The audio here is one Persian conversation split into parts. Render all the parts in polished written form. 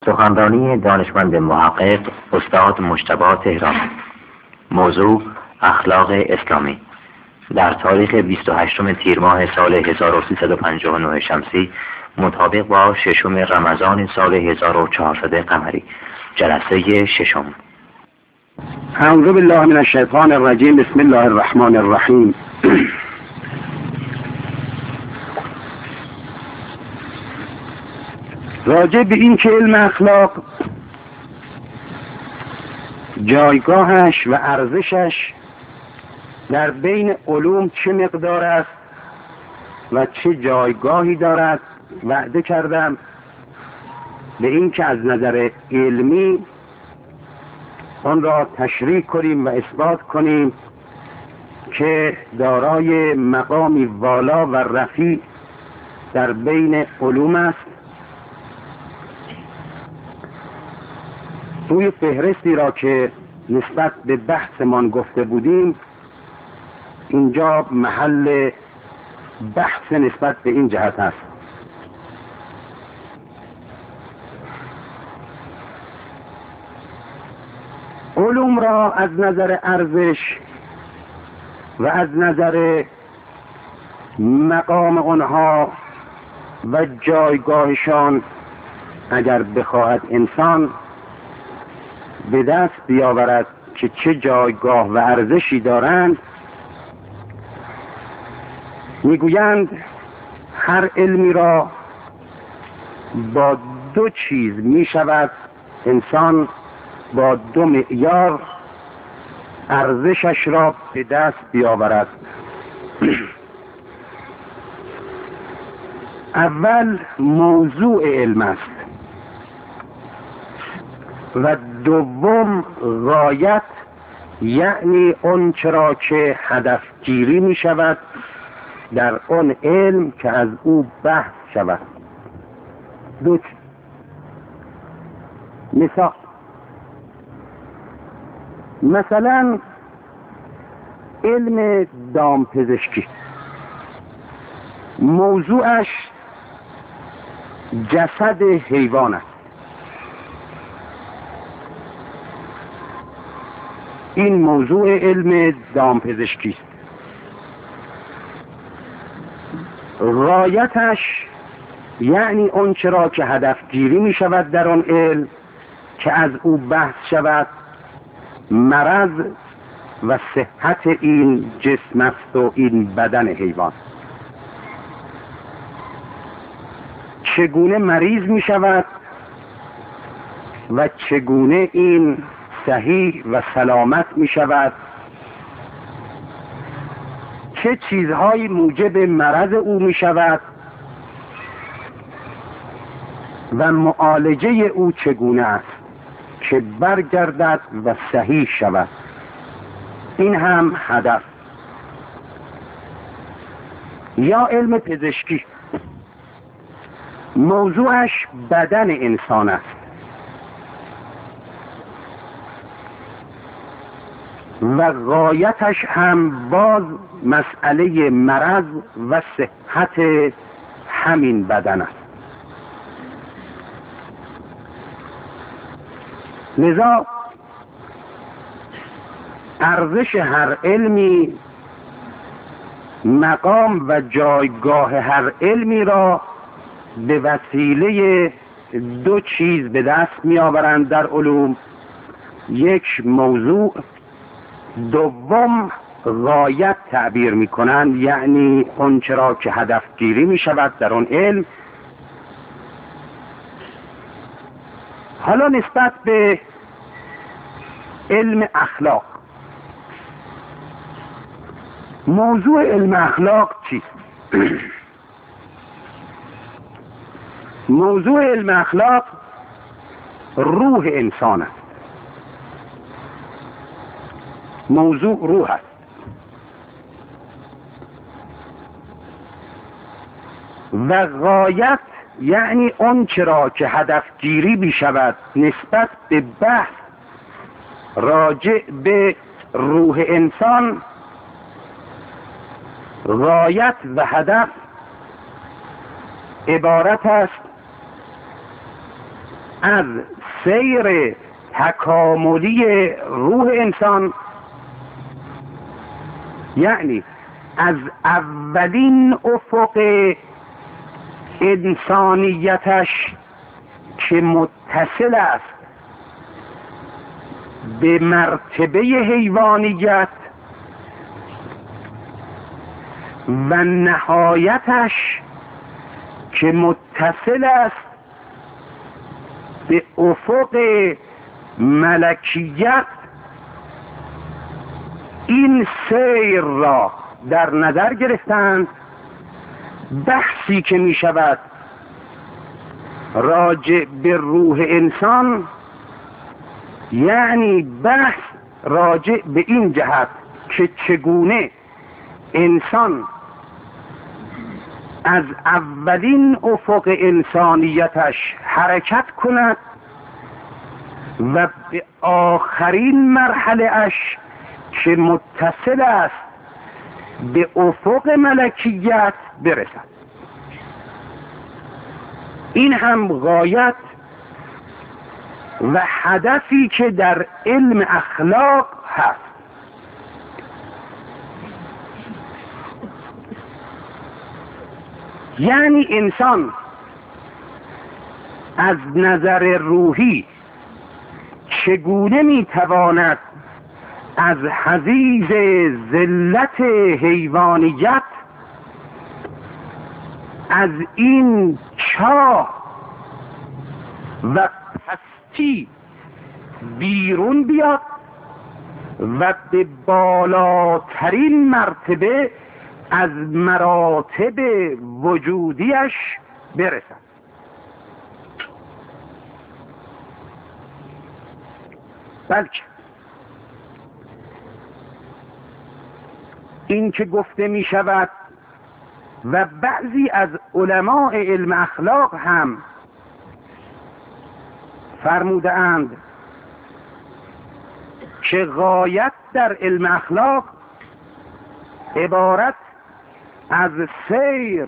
سخنرانی دانشمند محقق استاد مجتبی تهرانی. موضوع اخلاق اسلامی. در تاریخ 28 تیر ماه سال 1359 شمسی مطابق با 6 رمضان سال 1400 قمری. جلسه ششم. اعوذ بالله من الشیطان الرجیم. بسم الله الرحمن الرحیم. راجع به این که علم اخلاق جایگاهش و ارزشش در بین علوم چه مقدار است و چه جایگاهی دارد وعده کردم به این که از نظر علمی آن را تشریح کنیم و اثبات کنیم که دارای مقامی والا و رفیع در بین علوم است. توی فهرستی را که نسبت به بحثمان گفته بودیم اینجا محل بحث نسبت به این جهت است. علوم را از نظر ارزش و از نظر مقام آنها و جایگاهشان اگر بخواهد انسان به دست بیاورد که چه جایگاه و ارزشی دارند، میگویند هر علمی را با دو چیز می شود انسان با دو معیار ارزشش را به دست بیاورد. اول موضوع علم است و دوم غایت، یعنی اون چرا که هدف گیری می شود در اون علم که از او بحث شود. مثلا علم دامپزشکی موضوعش جسد حیوان است. این موضوع علم دامپزشکی است. غایتش یعنی اون چرا که هدف گیری می شود در آن علم که از او بحث شود مرض و صحت این جسم است و این بدن حیوان. چگونه مریض می شود و چگونه این صحیح و سلامت می شود، چه چیزهایی موجب مرض او می شود و معالجه او چگونه است که برگردد و صحیح شود. این هم هدف. یا علم پزشکی موضوعش بدن انسان است و غایتش هم باز مسئله مرض و صحت همین بدن است. لذا ارزش هر علمی، مقام و جایگاه هر علمی را به وسیله دو چیز به دست می آورند در علوم: یک موضوع، دوم غایت تعبیر می کنند، یعنی اون چرا که هدف گیری می شود در اون علم. حالا نسبت به علم اخلاق، موضوع علم اخلاق چیست؟ موضوع علم اخلاق روح انسان است. موضوع روح است و غایت یعنی اون چرا که هدف گیری می شود نسبت به بحث راجع به روح انسان. غایت و هدف عبارت است از سیر تکاملی روح انسان، یعنی از اولین افق انسانیتش که متصل است به مرتبه حیوانیت و نهایتش که متصل است به افق ملکیت، این سیر را در نظر گرفتند. بحثی که می شود راجع به روح انسان، یعنی بحث راجع به این جهت که چگونه انسان از اولین افق انسانیتش حرکت کند و به آخرین مرحله اش که متصل است به افق ملکیت برسد. این هم غایت و هدفی که در علم اخلاق هست. یعنی انسان از نظر روحی چگونه میتواند از حضیض ذلت حیوانیت، از این چاه و پستی بیرون بیاد و به بالاترین مرتبه از مراتب وجودیش برسد. بلکه این که گفته می شود و بعضی از علماء علم اخلاق هم فرموده اند که غایت در علم اخلاق عبارت از سیر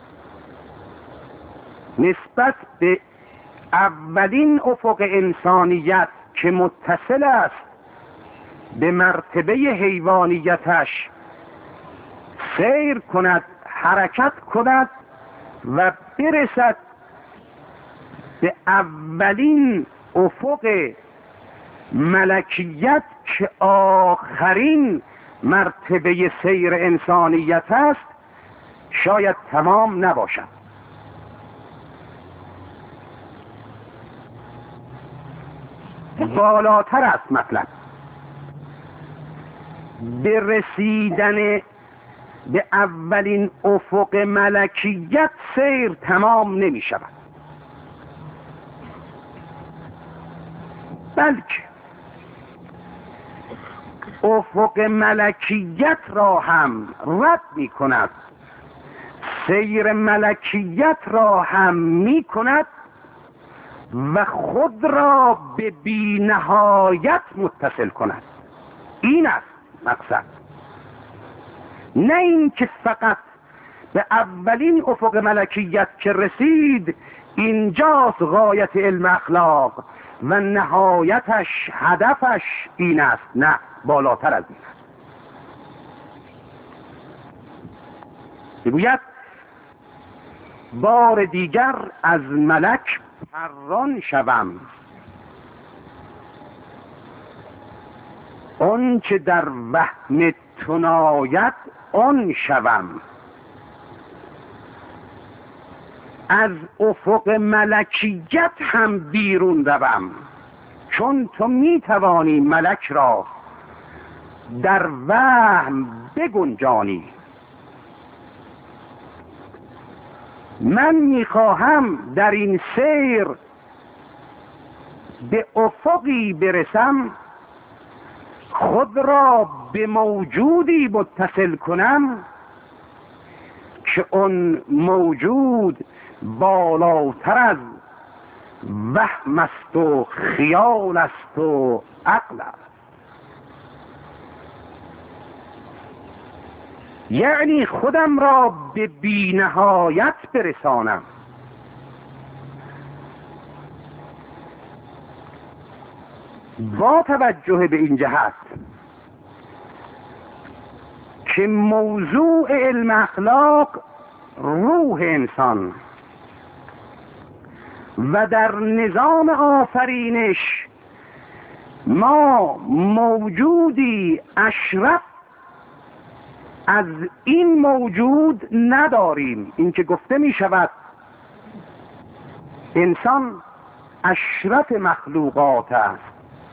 نسبت به اولین افق انسانیت که متصل است به مرتبه حیوانیتش سیر کند، حرکت کند و برسد به اولین افق ملکیت که آخرین مرتبه سیر انسانیت است، شاید تمام نباشد. بالاتر است مطلب. به رسیدن به اولین افق ملکیت سیر تمام نمی شود، بلکه افق ملکیت را هم رد می کند، سیر ملکیت را هم می کند و خود را به بی نهایت متصل کند. این است مقصد، نه این که فقط به اولین افق ملکیت که رسید اینجاست غایت علم اخلاق و نهایتش، هدفش این است. نه، بالاتر از این است. میگوید بار دیگر از ملک پران شوم، اون که در وهم تو ناید آن شوم. از افق ملکیت هم بیرون روم، چون تو میتوانی ملک را در وهم بگنجانی. من میخواهم در این سیر به افقی برسم، خود را به موجودی متصل کنم که اون موجود بالاتر از وهم است و خیال است و عقل است. یعنی خودم را به بی نهایت برسانم. با توجه به این جهت که موضوع علم اخلاق روح انسان و در نظام آفرینش ما موجودی اشرف از این موجود نداریم. این که گفته می شود انسان اشرف مخلوقات است.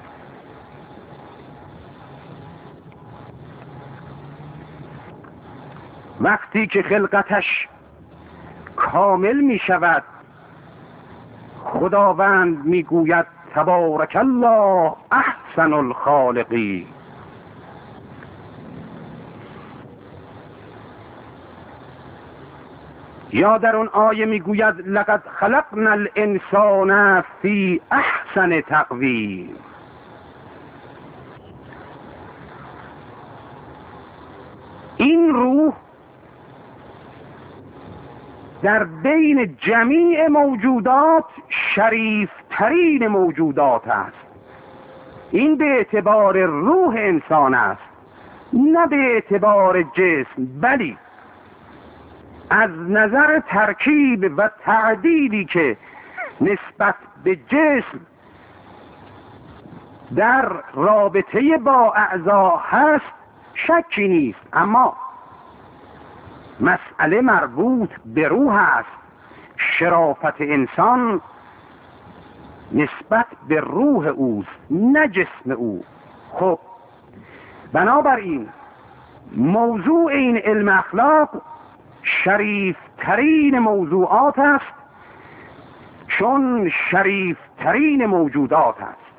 وقتی که خلقتش کامل می شود خداوند می گوید تبارک الله احسن الخالقین. یا در اون آیه می گوید لقد خلقنا الانسان فی احسن تقویم. این روح در بین جمیع موجودات شریف ترین موجودات است. این به اعتبار روح انسان است، نه به اعتبار جسم، بلی از نظر ترکیب و تعدیلی که نسبت به جسم در رابطه با اعضا هست شکی نیست، اما مسئله مربوط به روح است. شرافت انسان نسبت به روح اوست، نه جسم او. خب بنابراین موضوع این علم اخلاق شریف ترین موضوعات است، چون شریف ترین موجودات است.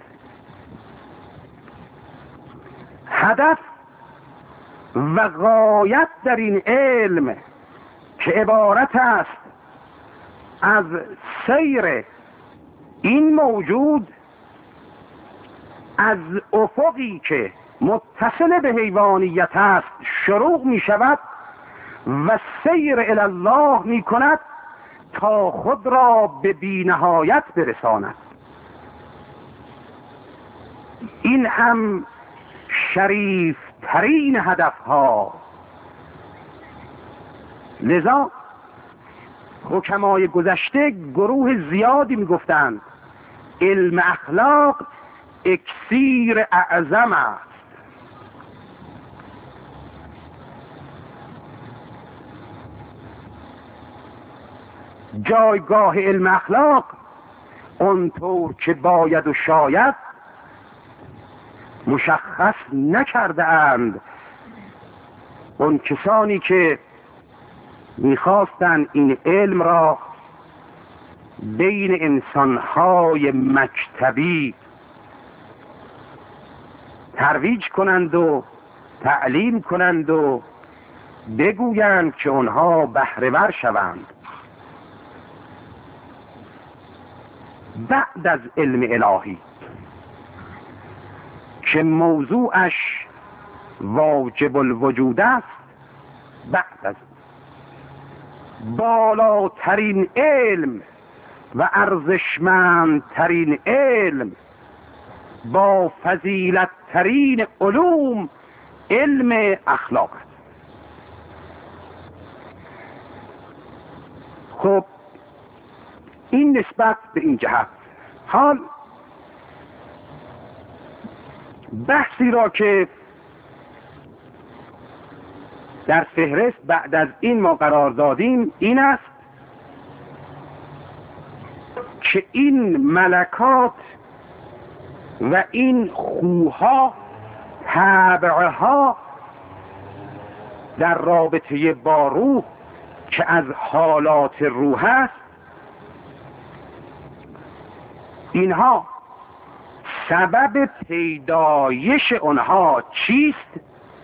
هدف و غایت در این علم که عبارت است از سیر این موجود از افقی که متصل به حیوانیت است شروع می شود و سیر الی الله می کند تا خود را به بی نهایت برساند. این هم شریف ترین هدف ها. لذا حکمای گذشته گروه زیادی می گفتند علم اخلاق اکسیر اعظم است. جایگاه علم اخلاق اونطور که باید و شاید مشخص نکرده اند اون کسانی که میخواستند این علم را بین انسانهای مکتبی ترویج کنند و تعلیم کنند و بگویند که آنها بهره ور شوند. بعد از علم الهی که موضوعش واجب الوجود است، بعد از بالاترین علم و ارزشمندترین علم با فضیلت ترین علوم علم اخلاق است. خب این نسبت به این جهت. حال بحثی را که در فهرست بعد از این ما قرار دادیم این است که این ملکات و این خوها تبعها در رابطه با روح که از حالات روح است، اینها سبب پیدایش آنها چیست؟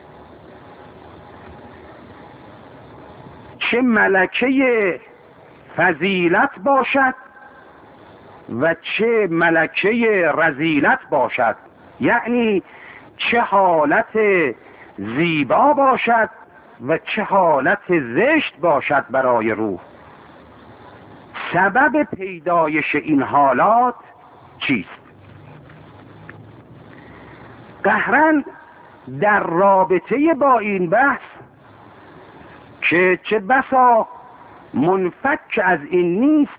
چه ملکه فضیلت باشد و چه ملکه رذیلت باشد، یعنی چه حالت زیبا باشد و چه حالت زشت باشد برای روح. سبب پیدایش این حالات چیست؟ قهرن در رابطه با این بحث که چه بسا منفک از این نیست،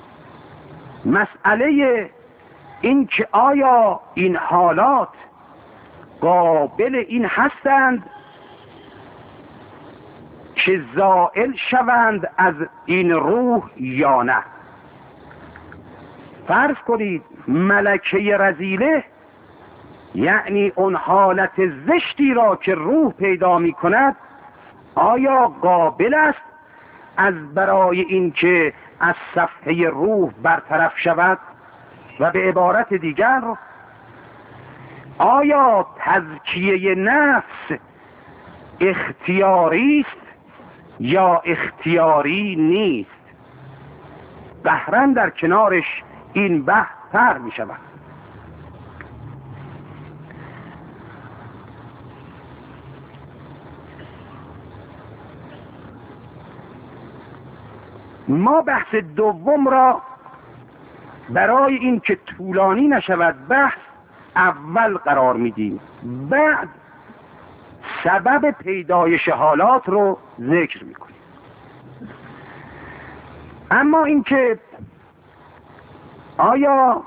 مسئله این که آیا این حالات قابل این هستند که زائل شوند از این روح یا نه. فرض کنید ملکه رذیله، یعنی اون حالت زشتی را که روح پیدا می کند، آیا قابل است از برای اینکه از صفحه روح برطرف شود؟ و به عبارت دیگر، آیا تزکیه نفس اختیاری است یا اختیاری نیست؟ قهرن در کنارش این بحث تر می شود. ما بحث دوم را برای این که طولانی نشود بحث اول قرار میدیم، بعد سبب پیدایش حالات رو ذکر میکنیم. اما اینکه آیا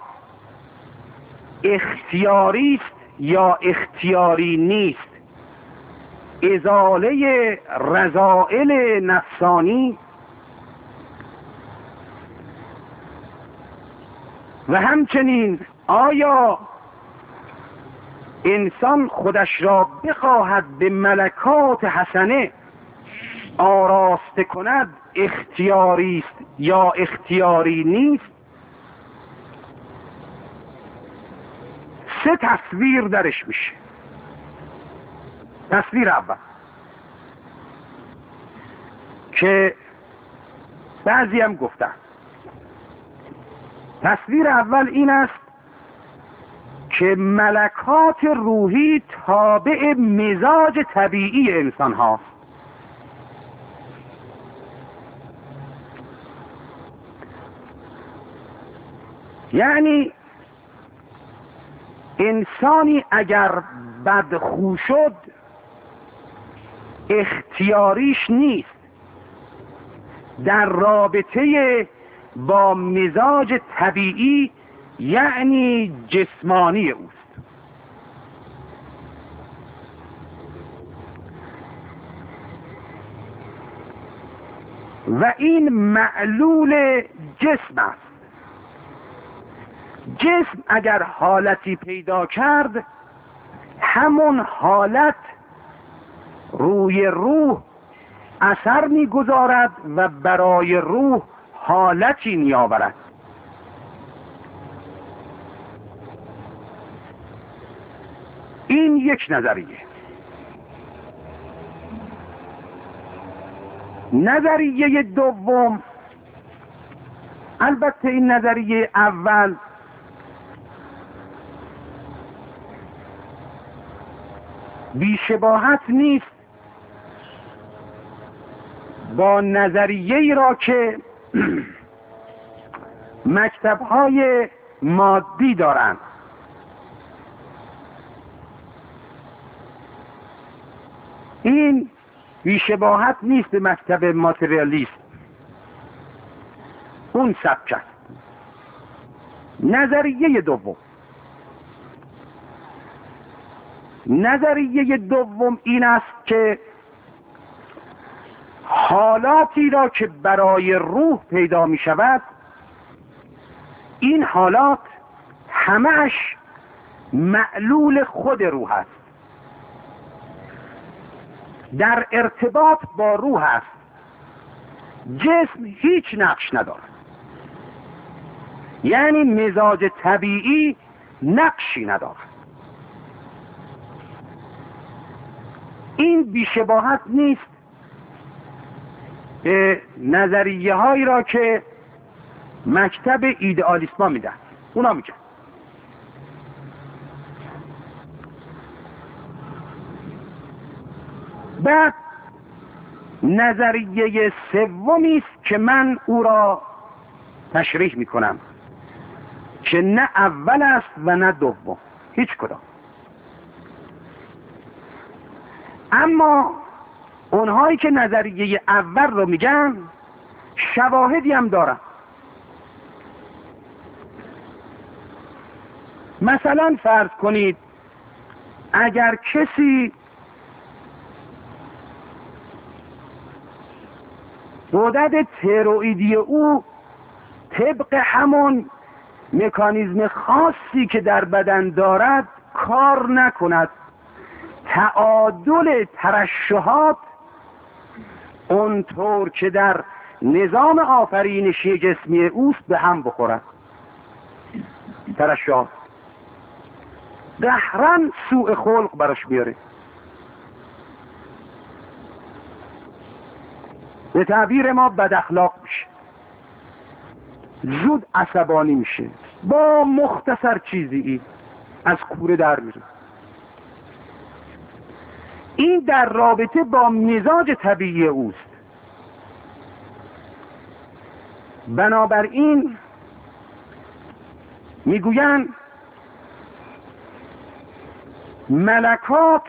اختیاری است یا اختیاری نیست، ازاله رذائل نفسانی و همچنین آیا انسان خودش را بخواهد به ملکات حسنه آراسته کند، اختیاری است یا اختیاری نیست؟ سه تصویر درش میشه. تصویر اول که بعضی هم گفتن، تصویر اول این است که ملکات روحی تابع مزاج طبیعی انسان هاست. یعنی انسانی اگر بدخو شد اختیاریش نیست، در رابطه با مزاج طبیعی یعنی جسمانی اوست. و این معلول جسم است. جسم اگر حالتی پیدا کرد، همون حالت روی روح اثر میگذارد و برای روح حالتی میآورد. این یک نظریه. نظریه دوم، البته این نظریه اول بی‌شباهت نیست با نظریه‌ای را که مکتب‌های مادی دارند. این بی‌شباهت نیست به مکتب ماتریالیسم، اون سبک است. نظریه دوم، نظریه دوم این است که حالاتی را که برای روح پیدا می شود، این حالات همه‌اش معلول خود روح است، در ارتباط با روح است. جسم هیچ نقش ندارد، یعنی مزاج طبیعی نقشی ندارد. این بی‌شباهت نیست به نظریه هایی را که مکتب ایدئالیسم میدن. اونا میگن بعد نظریه سومی است که من او را تشریح میکنم که نه اول است و نه دوم، هیچ کدام. اما اونهایی که نظریه اول رو میگن شواهدی هم دارن. مثلا فرض کنید اگر کسی غدد تیروئیدی او طبق همون مکانیزم خاصی که در بدن دارد کار نکند، تعادل ترشحات اونطور که در نظام آفرینشی جسمی اوست به هم بخورد، ترشحات قهرن سوء خلق براش بیاره، به تعبیر ما بد اخلاق میشه، زود عصبانی میشه، با مختصر چیزی از کوره در میره. این در رابطه با مزاج طبیعی اوست. بنابراین میگویند ملکات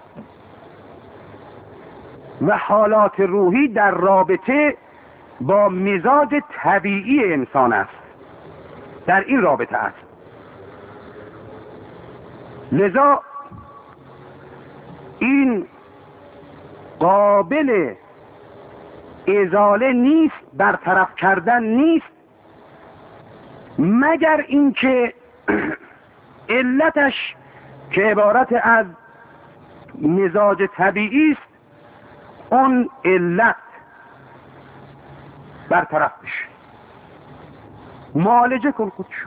و حالات روحی در رابطه با مزاج طبیعی انسان است، در این رابطه است. لذا این قابل ازاله نیست، برطرف کردن نیست، مگر اینکه علتش که عبارت از مزاج طبیعی است اون علت برطرف بشه. معالجه کن خودشو.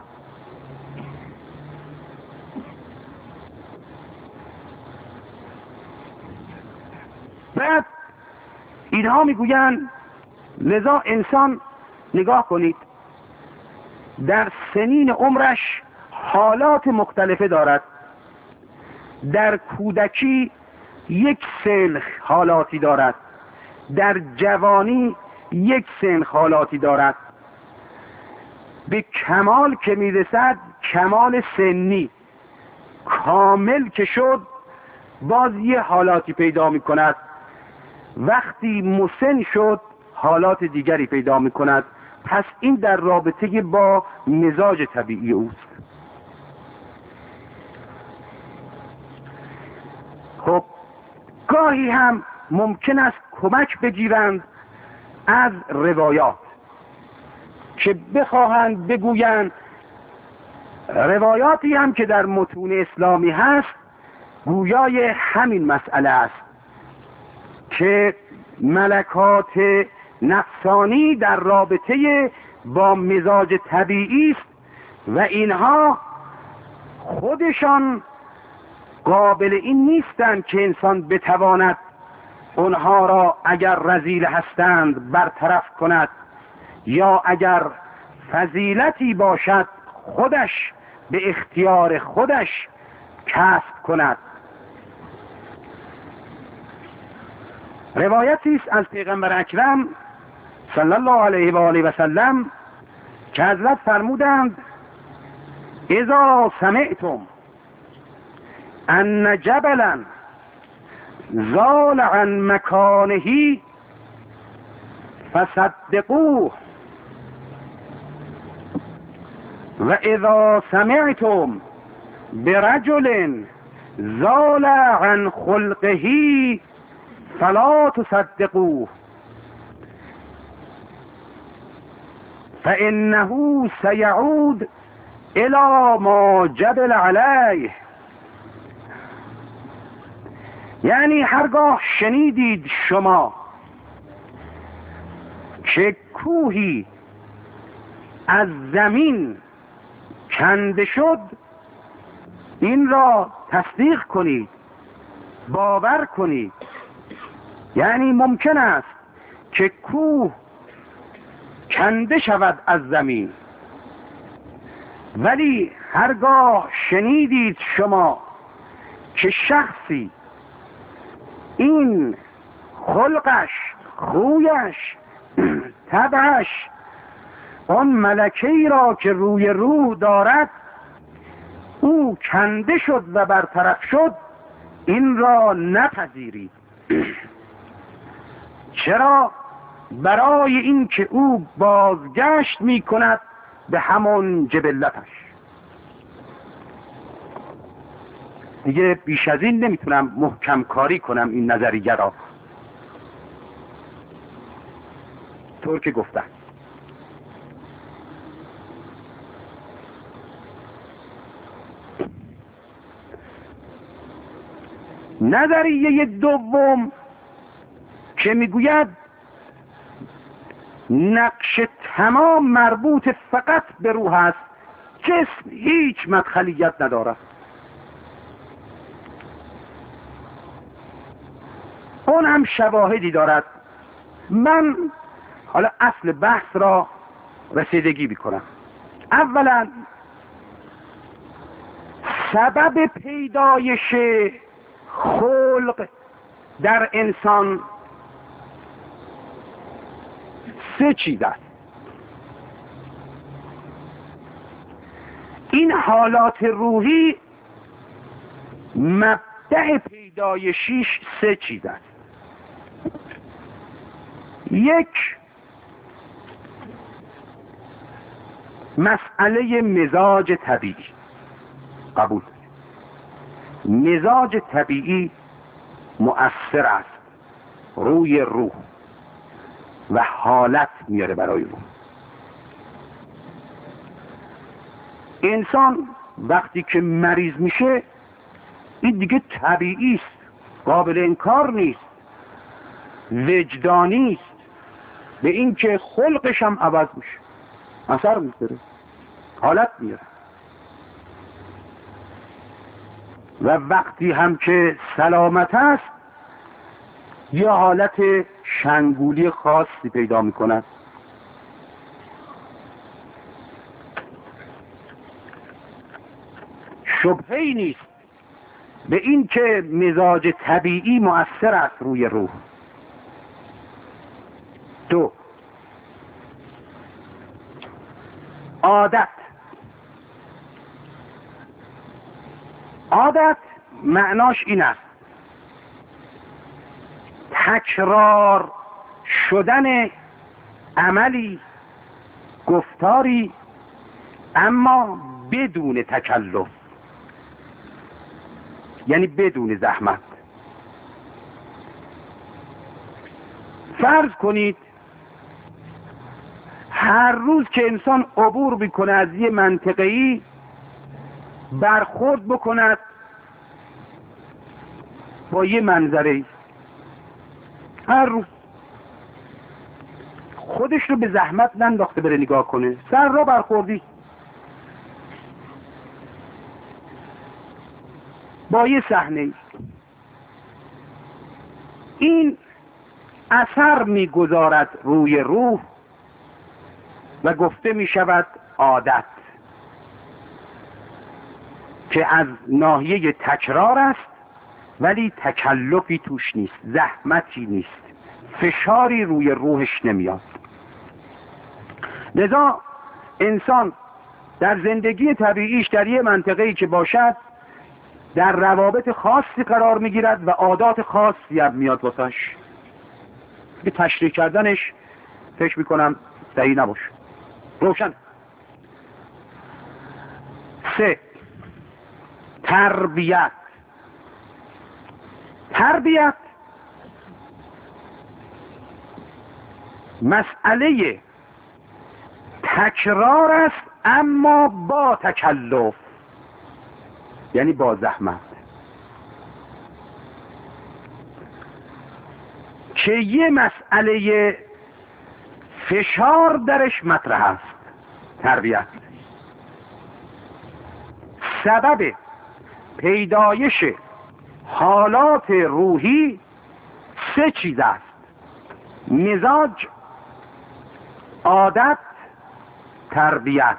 بعد اینها میگویند لذا انسان نگاه کنید در سنین عمرش حالات مختلفه دارد. در کودکی یک سنخ حالاتی دارد، در جوانی یک سنخ حالاتی دارد، به کمال که میرسد کمال سنی کامل که شد باز یه حالاتی پیدا میکند، وقتی مسن شد حالات دیگری پیدا میکند. پس این در رابطه با مزاج طبیعی اوست. خب گاهی هم ممکن است کمک بگیرند از روایات که بخواهند بگویند، روایاتی هم که در متون اسلامی هست گویای همین مسئله است که ملکات نفسانی در رابطه با مزاج طبیعی است و اینها خودشان قابل این نیستند که انسان بتواند اونها را اگر رذیل هستند برطرف کند یا اگر فضیلتی باشد خودش به اختیار خودش کسب کند. روایتی است از پیغمبر اکرم صلی الله علیه و آله و سلم که حضرت فرمودند اذا سمعتم ان جبلا زال عن مکانه فصدقوه و اذا سمعتم برجل زال عن خلقه فلا تصدقوه فانه سيعود الى ما جبل علیه. یعنی هرگاه شنیدید شما که کوهی از زمین کنده شد این را تصدیق کنید، باور کنید. یعنی ممکن است که کوه کنده شود از زمین، ولی هرگاه شنیدید شما که شخصی این خلقش، خویش، طبعش آن ملکه‌ای را که روی روح دارد او کنده شد و برطرف شد، این را نپذیرید. چرا؟ برای این که او بازگشت می کند به همون جبلتش. دیگه بیش از این نمیتونم محکم کاری کنم این نظریه را، طور که گفتم. نظریه دوم که میگوید نقش تمام مربوط فقط به روح است، جسم هیچ مدخلیت ندارد. اون هم شواهدی دارد. من حالا اصل بحث را رسیدگی میکنم. اولا سبب پیدایش خلق در انسان سه چیز است. این حالات روحی مبدأ پیدایشیش سه چیز است. یک، مسئله مزاج طبیعی. قبول. مزاج طبیعی مؤثر است روی روح و حالت میاره برای روح. انسان وقتی که مریض میشه این دیگه طبیعی است، قابل انکار نیست، وجدانی است، به این که خلقش هم عوض میشه، اثر میذاره، حالت میاره. و وقتی هم که سلامت است یه حالت شنگولی خاصی پیدا میکند. شبهه‌ای نیست به این که مزاج طبیعی مؤثر است روی روح. دو، عادت. عادت معناش این است تکرار شدن عملی، گفتاری، اما بدون تکلف، یعنی بدون زحمت. فرض کنید هر روز که انسان عبور میکنه از یه منطقه‌ای برخورد بکند با یه منظره‌ای، هر روز خودش رو به زحمت ننداخته بره نگاه کنه، سر را برخوردی با یه صحنه‌ای، این اثر میگذارد روی روح و گفته میشود عادت، که از ناحیه تکرار است ولی تکلفی توش نیست، زحمتی نیست، فشاری روی روحش نمیاد. لذا انسان در زندگی طبیعیش در یه منطقه‌ای که باشد در روابط خاصی قرار میگیرد و عادات خاصی هم میاد واسش. به تشریح کردنش فکر میکنم صحیح نباشه. روشن. سه، تربیت. تربیت مسئله تکرار است اما با تکلف، یعنی با زحمت، که یه مسئله فشار درش مطرح است. تربیت سبب پیدایش حالات روحی سه چیز است: مزاج، عادت، تربیت.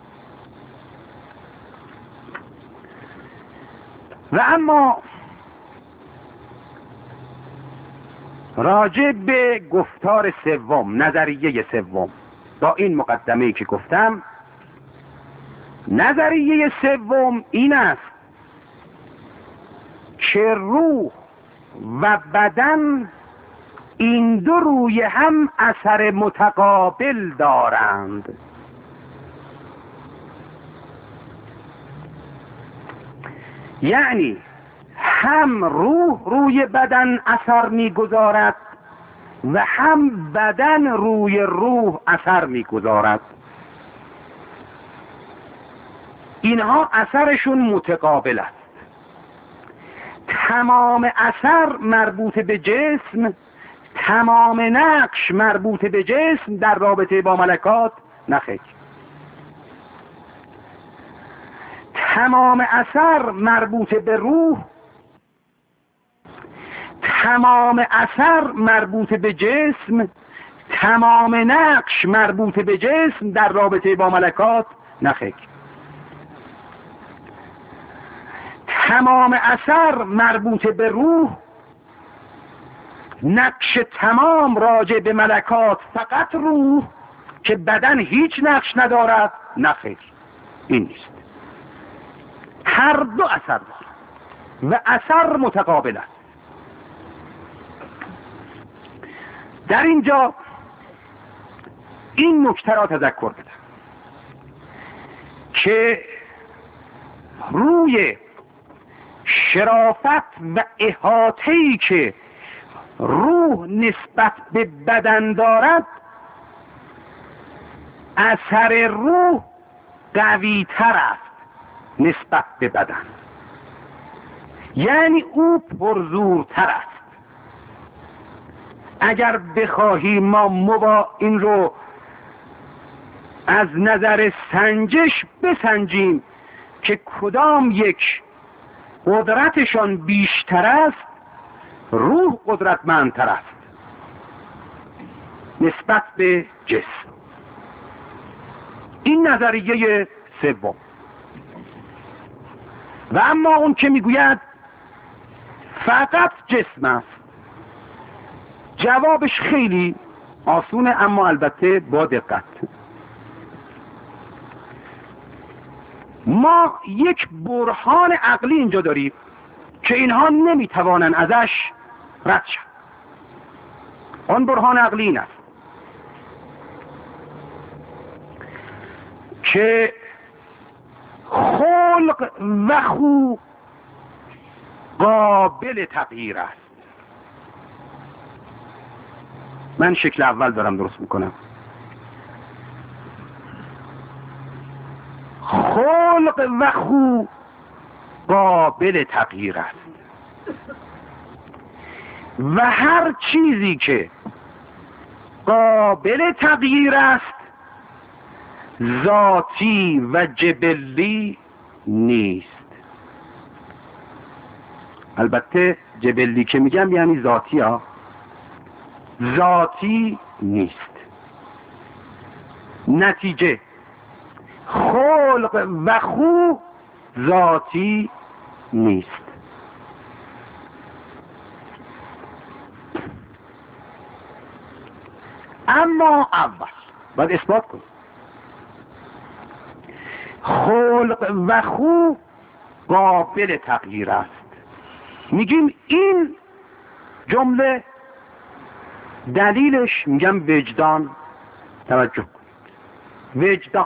و اما راجع به گفتار سوم، نظریه سوم، با این مقدمه‌ای که گفتم، نظریه سوم این است که روح و بدن این دو روی هم اثر متقابل دارند. یعنی هم روح روی بدن اثر میگذارد و هم بدن روی روح اثر میگذارد. اینها اثرشون متقابل است. تمام اثر مربوط به جسم، تمام نقش مربوط به جسم در رابطه با ملکات نخیر. تمام اثر مربوط به روح، تمام اثر مربوط به جسم، تمام نقش مربوط به جسم در رابطه با ملکات نخیر. تمام اثر مربوط به روح، نقش تمام راجع به ملکات فقط روح که بدن هیچ نقش ندارد نخیر، این نیست. هر دو اثر دارد و اثر متقابل است. در اینجا این نکته را تذکر بدم که روی شرافت و احاطه‌ای که روح نسبت به بدن دارد، اثر روح قوی تر است نسبت به بدن، یعنی او پرزورتر است. اگر بخواهیم ما این رو از نظر سنجش بسنجیم که کدام یک قدرتشان بیشتر است، روح قدرتمندتر است نسبت به جسم. این نظریه سوم. و اما اون که میگوید فقط جسم است، جوابش خیلی آسونه، اما البته با دقت. ما یک برهان عقلی اینجا داریم که اینها نمیتوانن ازش رد شن. آن برهان عقلی این است که خلق و خو قابل تغییر است. من شکل اول دارم درست میکنم. خلق و خو قابل تغییر است و هر چیزی که قابل تغییر است ذاتی و جبلی نیست. البته جبلی که میگم یعنی ذاتی ها، ذاتی نیست. نتیجه خلق و خو ذاتی نیست. اما اول باید اثبات کنیم خلق و خو قابل تغییر است. میگیم این جمله دلیلش میگم وجدان. توجه کنید، وجدان.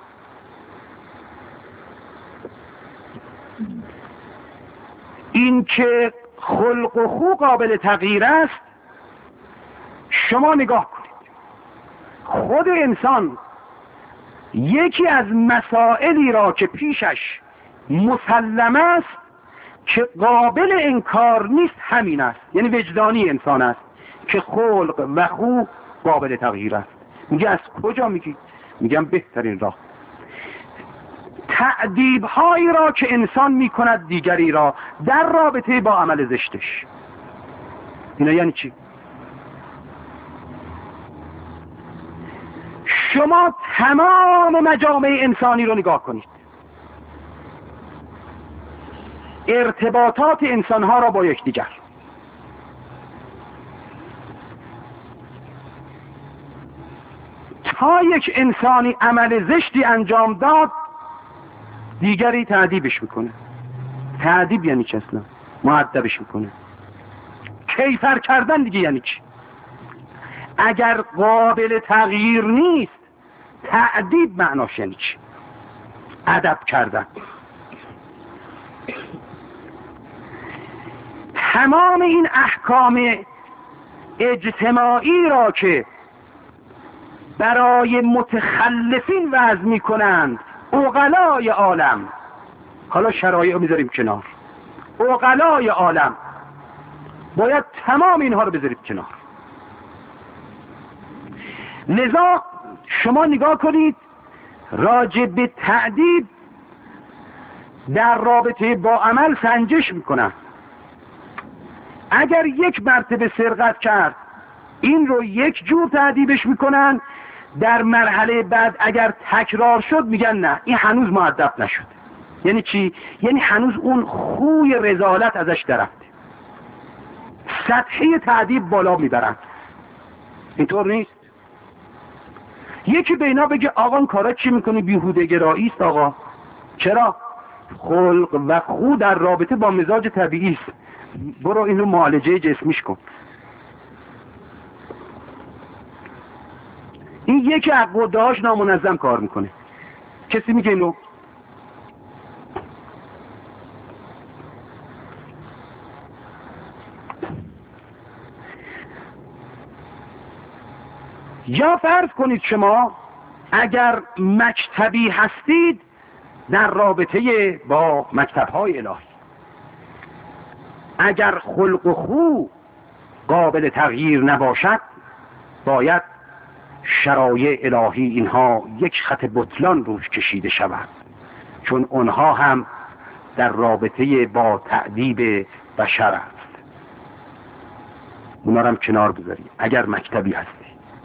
این که خلق و خو قابل تغییر است، شما نگاه کنید، خود انسان یکی از مسائلی را که پیشش مسلم است که قابل انکار نیست همین است، یعنی وجدانی انسان است که خلق و خو قابل تغییر است. میگه از کجا میگی؟ میگم بهترین راه تعذیب هایی را که انسان میکند دیگری را در رابطه با عمل زشتش. اینا یعنی چی؟ شما تمام مجامع انسانی رو نگاه کنید، ارتباطات انسانها را با یکدیگر، تا یک انسانی عمل زشتی انجام داد دیگری تعذیبش میکنه. تعذیب یعنی چه اصلا؟ مؤدبش میکنه. کیفر کردن دیگه یعنی چی؟ اگر قابل تغییر نیست، تأدیب معناش یعنی چی؟ ادب کردن. تمام این احکام اجتماعی را که برای متخلفین وضع می کنند عقلای عالم، حالا شرایع رو میذاریم کنار، عقلای عالم باید تمام اینها رو بذارید کنار. لذا شما نگاه کنید راجع به تأدیب در رابطه با عمل سنجش میکنن. اگر یک مرتبه سرقت کرد این رو یک جور تأدیبش میکنن، در مرحله بعد اگر تکرار شد میگن نه این هنوز مؤدب نشد. یعنی چی؟ یعنی هنوز اون خوی رذالت ازش درفته، سطحی تأدیب بالا میبرن. اینطور نیست. یکی به اینا بگه آقا این کارا چی میکنی؟ بیهوده گرایی است آقا. چرا؟ خلق و خو در رابطه با مزاج طبیعی است، برو اینو معالجه جسمیش کن. این یکی عقدهاش نامنظم کار میکنه. کسی میگه اینو؟ یا فرض کنید شما اگر مکتبی هستید در رابطه با مکتب‌های الهی، اگر خلق و خو قابل تغییر نباشد باید شرایع الهی اینها یک خط بطلان روش کشیده شود، چون اونها هم در رابطه با تأدیب بشر است. اونا رو هم کنار بذارید اگر مکتبی هستی.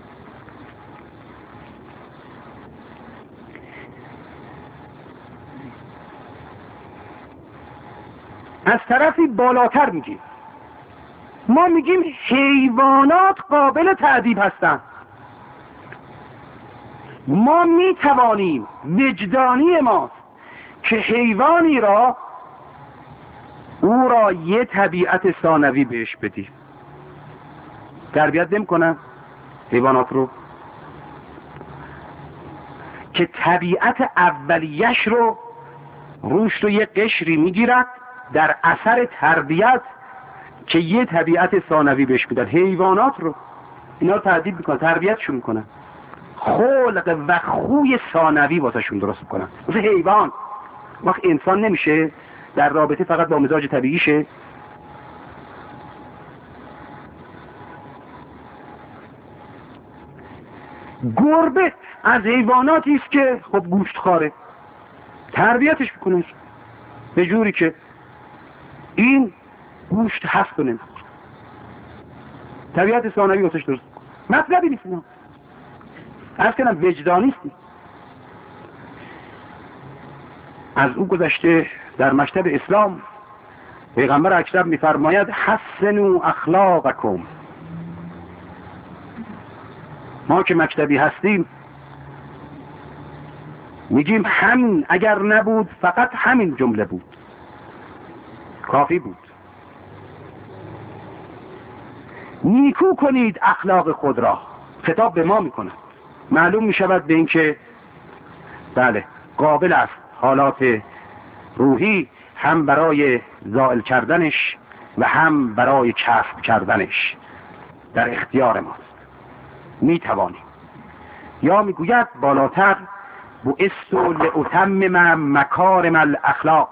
از طرفی بالاتر میگیم، ما میگیم حیوانات قابل تأدیب هستند. ما میتوانیم، وجدانی ماست که حیوانی را او را یه طبیعت ثانوی بهش بدیم. تربیت نمی‌کنن حیوانات رو که طبیعت اولیش رو روش رو یه قشری میگیرد، در اثر تربیت که یه طبیعت ثانوی بهش میدن. حیوانات رو اینا رو تأدیب میکنن، تربیتشون میکنن، خلق و خوی ثانوی واسهشون درست میکنن. مثل حیوان. وقت انسان نمیشه در رابطه فقط با مزاج طبیعیشه. گربه از حیواناتی است که خب گوشت خواره، تربیتش میکنه به جوری که این گوشت هست و نمیخوره. طبیعت ثانوی واسش درست مطلبی نیست. اینا عرض کنم وجدانیستی. از او گذشته در مکتب اسلام پیغمبر اکرم میفرماید حسنوا اخلاقکم. ما که مکتبی هستیم میگیم همین، اگر نبود فقط همین جمله بود کافی بود. نیکو کنید اخلاق خود را. خطاب به ما میکند. معلوم میشود به این که بله قابل است حالات روحی هم برای زائل کردنش و هم برای کسب کردنش در اختیار ماست. میتوانیم. یا میگوید بالاتر بعثت لاتمم مکارم الاخلاق.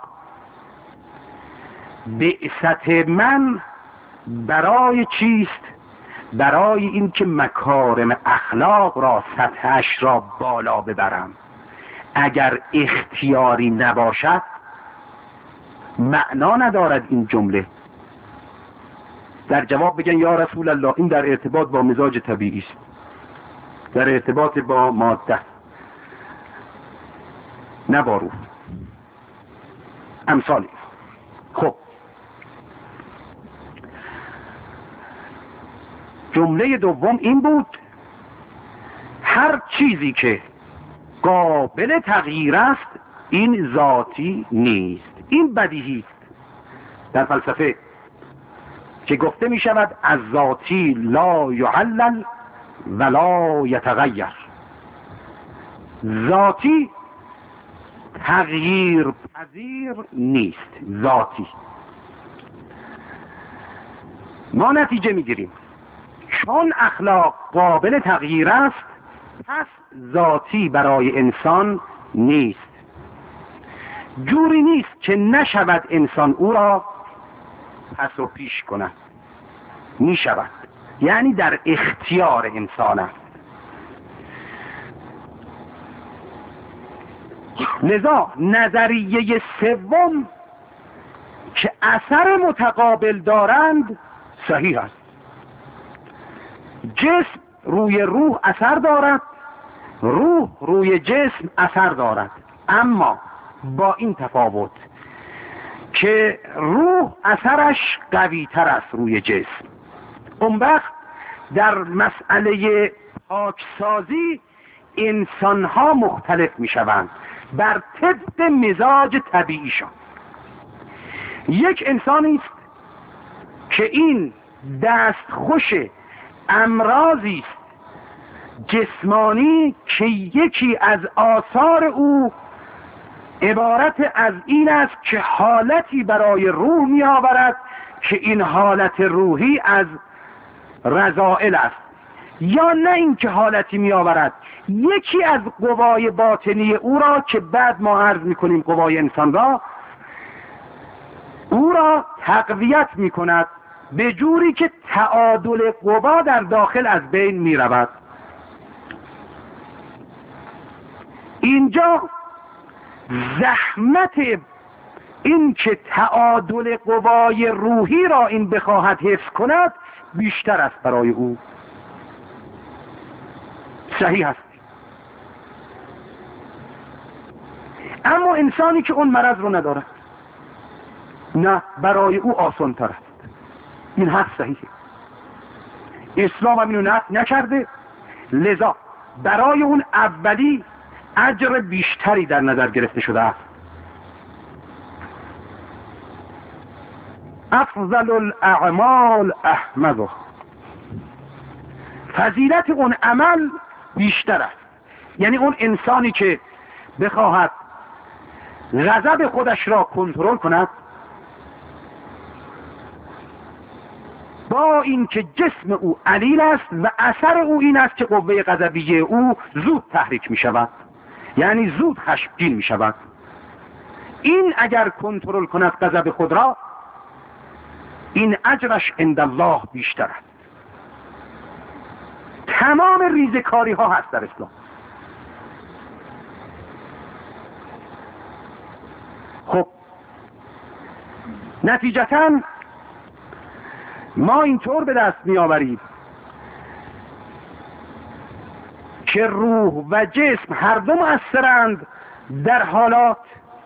بعثت من برای چیست؟ برای اینکه مکارم اخلاق را، سطحش را بالا ببرم. اگر اختیاری نباشد معنا ندارد این جمله. در جواب بگن یا رسول الله این در ارتباط با مزاج طبیعی است، در ارتباط با ماده نه با روح. امثالی. خب جمله دوم این بود هر چیزی که قابل تغییر است این ذاتی نیست، این بدیهی است. در فلسفه که گفته می شود از ذاتی لا یعلل ولا یتغیر. ذاتی تغییر پذیر نیست. ذاتی ما نتیجه میگیریم چون اخلاق قابل تغییر است پس ذاتی برای انسان نیست. جوری نیست که نشود انسان او را پس و پیش کند. می شود، یعنی در اختیار انسان است. لذا نظریه سوم که اثر متقابل دارند صحیح است. جسم روی روح اثر دارد، روح روی جسم اثر دارد، اما با این تفاوت که روح اثرش قوی تر است روی جسم. اون وقت در مسئله پاکسازی انسانها مختلف می شوند بر طبق مزاج طبیعیشان. یک انسانی است که این دستخوش امراضی است جسمانی که یکی از آثار او عبارت از این است که حالتی برای روح می آورد که این حالت روحی از رذائل است، یا نه اینکه حالتی می آورد یکی از قوای باطنی او را که بعد ما عرض می کنیم قوای انسان را، او را تقویت می کند به جوری که تعادل قوا در داخل از بین می رود. اینجا زحمت این که تعادل قوای روحی را این بخواهد حفظ کند بیشتر است برای او. صحیح است. اما انسانی که اون مرض رو ندارد، نه، برای او آسان تر است. این هست صحیحه. اسلام هم اینو نکرده، لذا برای اون اولی اجر بیشتری در نظر گرفته شده است. افضل الاعمال احمده، فضیلت اون عمل بیشتر است. یعنی اون انسانی که بخواهد غضب خودش را کنترل کند، با اینکه جسم او علیل است و اثر او این است که قوه غضبیه او زود تحریک می شود، یعنی زود خشمگین می شود، این اگر کنترل کند غضب خود را، این اجرش عند الله بیشتر است. تمام ریزکاری ها هست در اسلام. خب نتیجتاً ما اینطور به دست می آوریم که روح و جسم هر دو مؤثرند در حالات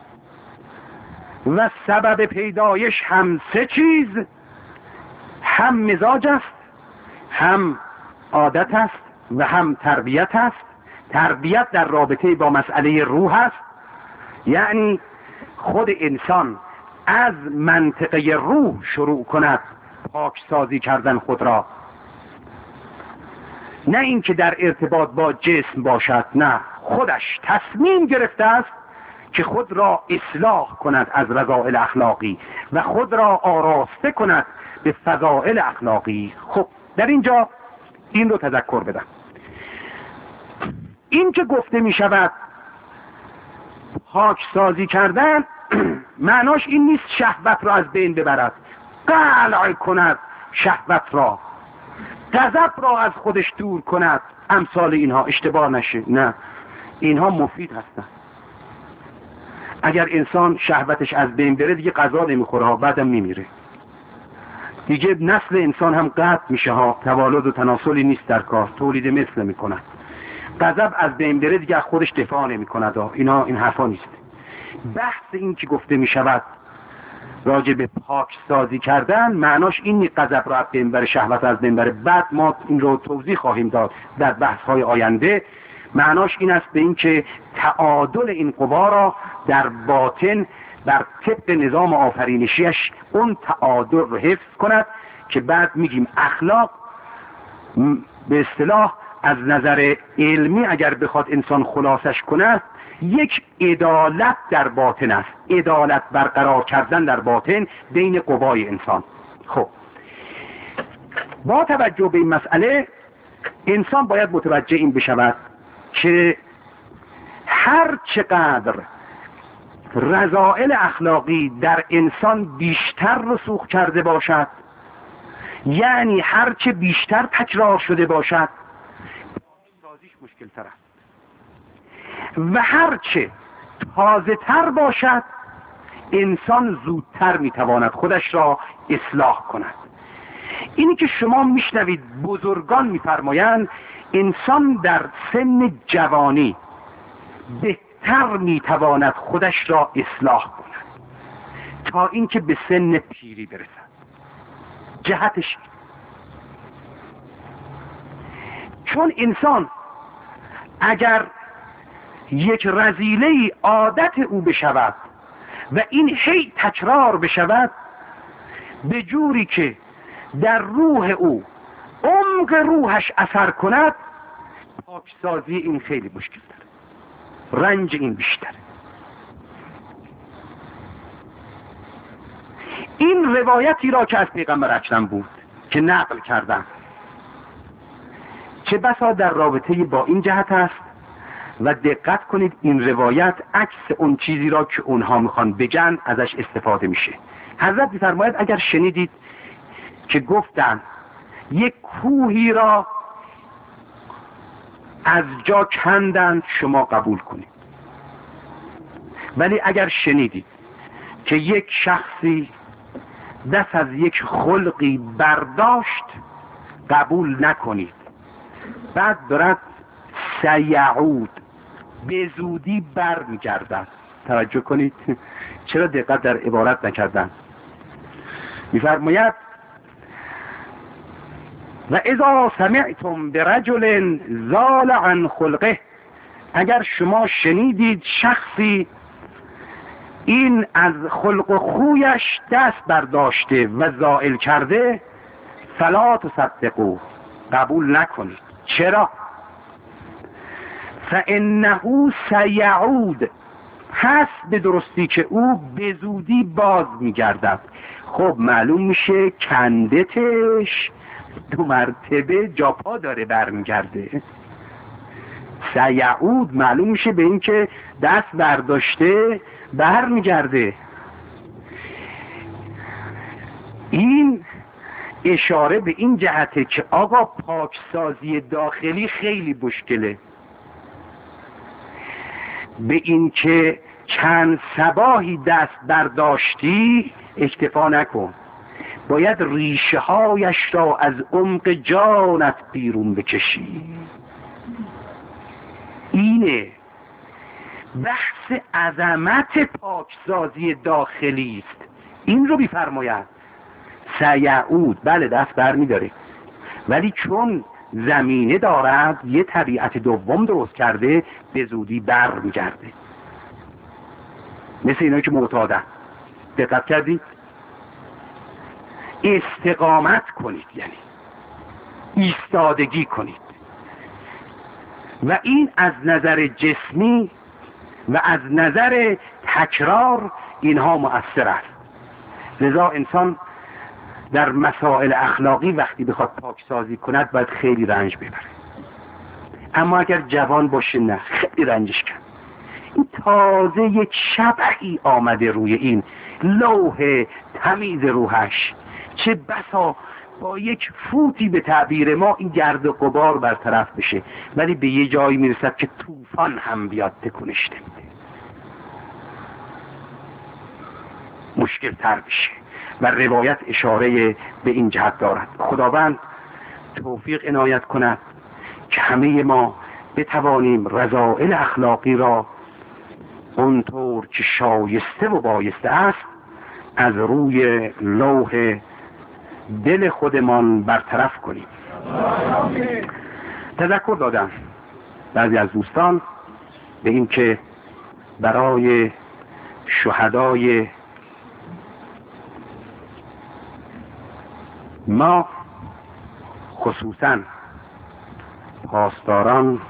و سبب پیدایش هم سه چیز، هم مزاج است، هم عادت است و هم تربیت است. تربیت در رابطه با مسئله روح است، یعنی خود انسان از منطقه روح شروع کند پاکسازی کردن خود را، نه اینکه در ارتباط با جسم باشد، نه، خودش تصمیم گرفته است که خود را اصلاح کند از رذائل اخلاقی و خود را آراسته کند به فضائل اخلاقی. خب در اینجا این رو تذکر بدم، این که گفته می شود پاکسازی کردن معناش این نیست شهوت را از بین ببرد، قلع کند شهوت را، غضب را از خودش دور کند، امثال اینها اشتباه نشه، نه، اینها مفید هستند. اگر انسان شهوتش از بین بره دیگه غذا نمیخوره ها، بعدم میمیره دیگه، نسل انسان هم قطع میشه ها، توالد و تناسلی نیست در کار، تولید مثل میکند. غضب از بین بره دیگه از خودش دفاع نمیکند ها، اینا این حرفا نیست. بحث این که گفته میشود راجع به پاک سازی کردن معناش این نیست غضب را از بین بره، شهوت از بین بره. بعد ما این رو توضیح خواهیم داد در بحث های آینده. معناش این است به این که تعادل این قوا را در باطن بر طبق نظام آفرینشیش اون تعادل رو حفظ کند که بعد میگیم اخلاق به اصطلاح از نظر علمی اگر بخواد انسان خلاصش کنه یک عدالت در باطن است، عدالت برقرار کردن در باطن بین قوای انسان. خب با توجه به این مسئله انسان باید متوجه این بشود که هر چقدر رذائل اخلاقی در انسان بیشتر رسوخ کرده باشد، یعنی هرچه بیشتر تکرار شده باشد سازیش مشکل تر است و هرچه تازه تر باشد انسان زودتر میتواند خودش را اصلاح کند. اینی که شما میشنوید بزرگان میفرمایند انسان در سن جوانی بهتر میتواند خودش را اصلاح کند تا اینکه به سن پیری برسد. جهتش چون انسان اگر یک رذیله عادت او بشود و این هی تکرار بشود به جوری که در روح او عمق روحش اثر کند، پاکسازی این خیلی مشکل داره، رنج این بیشتره. این روایتی را که از پیغمبر اکرم بود که نقل کردم چه بسا در رابطه با این جهت است و دقت کنید این روایت عکس اون چیزی را که اونها میخوان بگن ازش استفاده میشه. حضرت میفرماید اگر شنیدید که گفتن یک کوهی را از جا کندند شما قبول کنید، ولی اگر شنیدید که یک شخصی دست از یک خلقی برداشت قبول نکنید، بعد دارد سیعود به زودی بر میگردد. توجه کنید چرا دقت در عبارت نکردن. میفرماید و اذا سمعتم برجل زال عن خلقه، اگر شما شنیدید شخصی این از خلق و خویش دست برداشته و زائل کرده، فلا تصدقوا، قبول نکنید. چرا؟ فانه سیعود، هست به درستی که او به زودی باز میگردد. خب معلوم میشه کندتش 2 مرتبه جاپا داره برمیگرده. سیعود معلوم میشه به این که دست برداشته برمیگرده. این اشاره به این جهته که آقا پاکسازی داخلی خیلی مشکله. به این که چند صباحی دست برداشتی اکتفا نکن، باید ریشه هایش را از عمق جانت بیرون بکشی. اینه بحث عظمت پاکسازی داخلی است. این رو بیفرماید سیعود، بله دست بر می‌داره، ولی چون زمینه دارد یه طبیعت دوم درست کرده به زودی بر میگرده. مثل اینایی که معتادن. دقت کردید؟ استقامت کنید، یعنی ایستادگی کنید، و این از نظر جسمی و از نظر تکرار اینها مؤثر است. لذا انسان در مسائل اخلاقی وقتی بخواد پاکسازی کند باید خیلی رنج ببره. اما اگر جوان باشه نه، خیلی رنجش کن. این تازه یک شبحی آمده روی این لوح تمیز روحش، چه بسا با یک فوتی به تعبیر ما این گرد و غبار برطرف بشه، ولی به یه جایی میرسد که طوفان هم بیاد تکونش نمیده، مشکل تر بشه. و روایت اشاره به این جهت دارد. خداوند توفیق عنایت کند که همه ما بتوانیم رذائل اخلاقی را اونطور که شایسته و بایسته است از روی لوح دل خودمان برطرف کنیم. تذکر دادم بعضی از دوستان به این که برای شهدای ما خصوصا پاسداران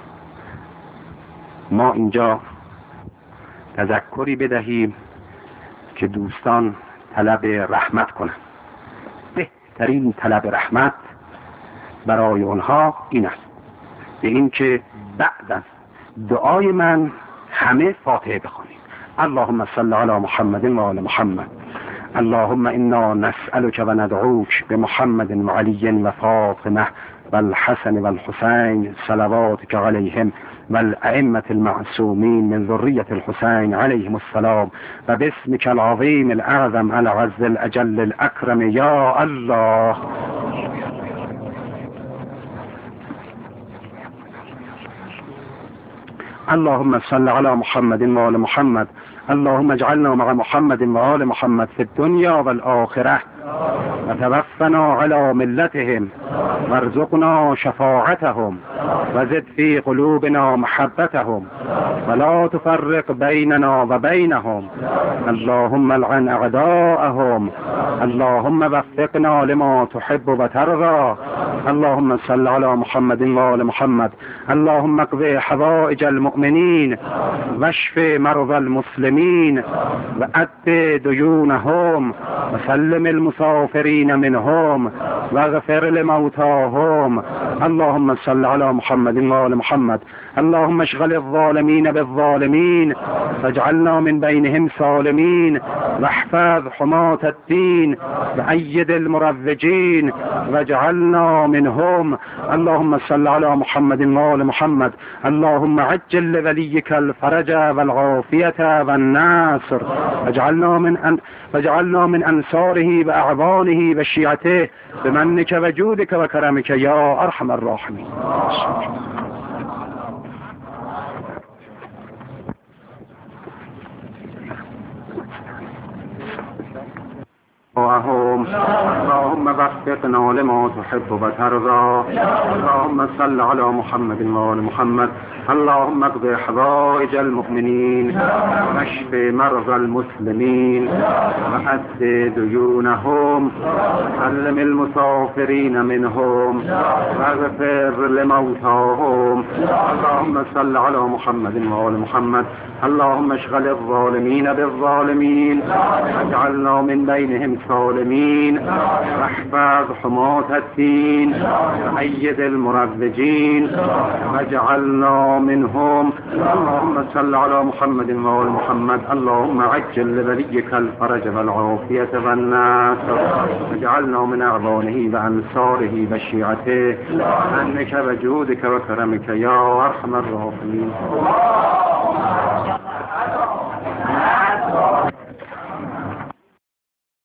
ما اینجا تذکری بدهیم که دوستان طلب رحمت کنند. بهترین طلب رحمت برای اونها این است، به این که بعد از دعای من همه فاتحه بخونیم. اللهم صل علی محمد و آل محمد. اللهم انا نسألك و ندعوك بمحمد و علی و فاطمه و الحسن و الحسین صلواتك علیهم و الائمة المعصومین من ذریة الحسین علیهم السلام و باسمك العظیم الاعظم العز الاجل الاکرم یا الله. اللهم صل على محمد و آل محمد. اللهم اجعلنا مع محمد و آل محمد في الدنيا والآخرة وتوفنا على ملتهم وارزقنا شفاعتهم وزد في قلوبنا محبتهم ولا تفرق بيننا وبينهم. اللهم العن أعداءهم. اللهم وفقنا لما تحب وترضى. اللهم صل على محمد و آل محمد. اللهم اقض حوائج المؤمنين واشف مرضى المسلمين وأد ديونهم وسلم المسافرين منهم واغفر لموتاهم. اللهم صل على محمد و آل محمد. اللهم اشغل الظالمين بالظالمين واجعلنا من بينهم سالمين واحفظ حماة الدين وأيد المروجين واجعلنا منهم. اللهم صل على محمد و آل محمد. اللهم عجل لوليك الفرج والعافية والنصر واجعلنا من أنصاره وأعوانه وشيعته بمنك وجودك وكرمك يا أرحم الراحمين. اللهم وفقنا لما تحب وترضى. اللهم صل على محمد و آل محمد. اللهم اقض حوائج المؤمنين واشف مرضى المسلمين وأد ديونهم وسلم المسافرين منهم واغفر لموتاهم. اللهم صل على محمد و آل محمد. اللهم اشغل الظالمين بالظالمين واجعلنا من بينهم سالمين واحفظ حماة الدين وأيد المروجين واجعلنا منهم. اللهم صل على محمد و آل محمد. اللهم عجل لوليك الفرج والعافية والنصر واجعلنا من أعوانه وأنصاره وشيعته بمنك وجودك وكرمك يا أرحم الراحمين.